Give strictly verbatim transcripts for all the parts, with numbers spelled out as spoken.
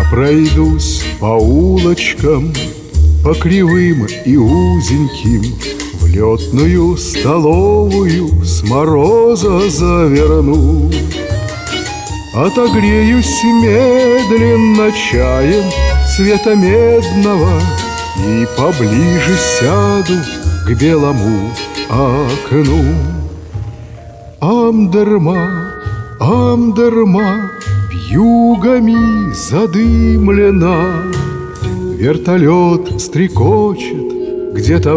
Пройдусь по улочкам, по кривым и узеньким, в летную столовую с мороза заверну. Отогреюсь медленно чаем цвета медного и поближе сяду к белому окну. Амдерма, амдерма, вьюгами задымлена, вертолет стрекочет где-то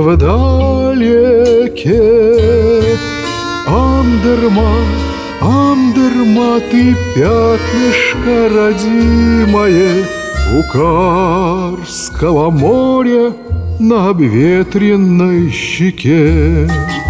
вдалеке. Амдерма, амдерма, ты пятнышко родимое у Карского моря на обветренной щеке.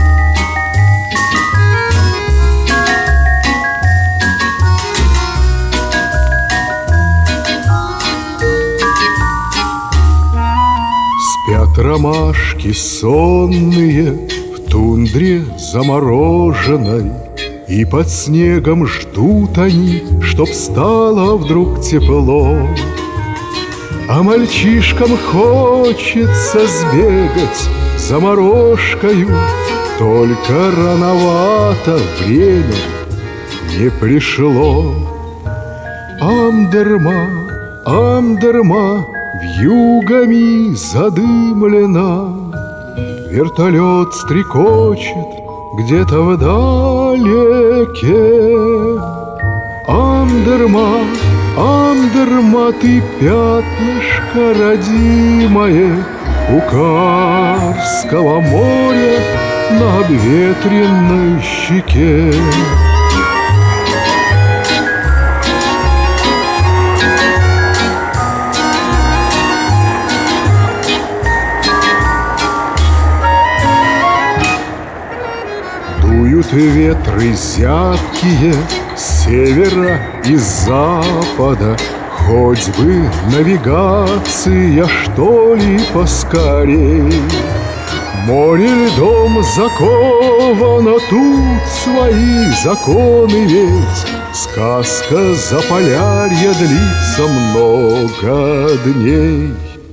Спят ромашки сонные в тундре замороженной, и под снегом ждут они, чтоб стало вдруг тепло. А мальчишкам хочется сбегать за морожкою, только рановато время не пришло. Амдерма, амдерма, вьюгами задымлена, вертолет стрекочет где-то вдалеке. Амдерма, амдерма, ты пятнышко родимое у Карского моря на обветренной щеке. Дуют ветры зябкие с севера и с запада, хоть бы навигация, что ли, поскорей. Море льдом заковано, тут свои законы ведь, сказка Заполярья длится много дней.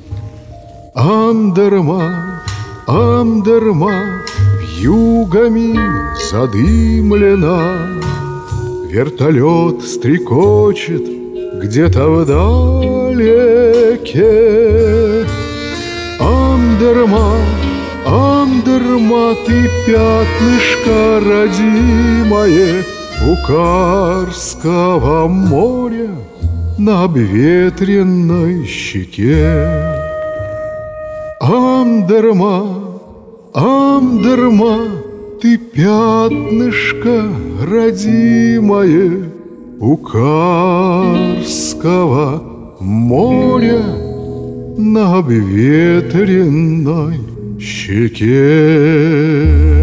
Амдерма, амдерма, вьюгами задымлена, вертолет стрекочет где-то вдалеке. Амдерма, амдерма, ты пятнышко родимое у Карского моря на обветренной щеке. Амдерма, амдерма, ты пятнышко родимое у Карского моря на обветренной щеке.